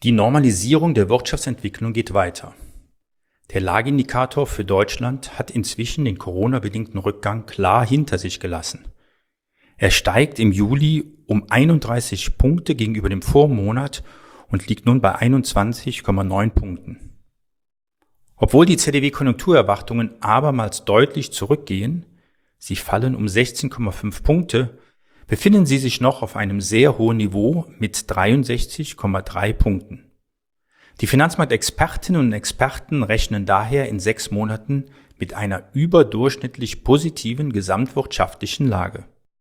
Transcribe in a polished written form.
Die Normalisierung der Wirtschaftsentwicklung geht weiter. Der Lageindikator für Deutschland hat inzwischen den Corona-bedingten Rückgang klar hinter sich gelassen. Er steigt im Juli um 31 Punkte gegenüber dem Vormonat und liegt nun bei 21,9 Punkten. Obwohl die ZDW-Konjunkturerwartungen abermals deutlich zurückgehen, sie fallen um 16,5 Punkte, befinden sie sich noch auf einem sehr hohen Niveau mit 63,3 Punkten. Die Finanzmarktexpertinnen und Experten rechnen daher in 6 Monaten mit einer überdurchschnittlich positiven gesamtwirtschaftlichen Lage.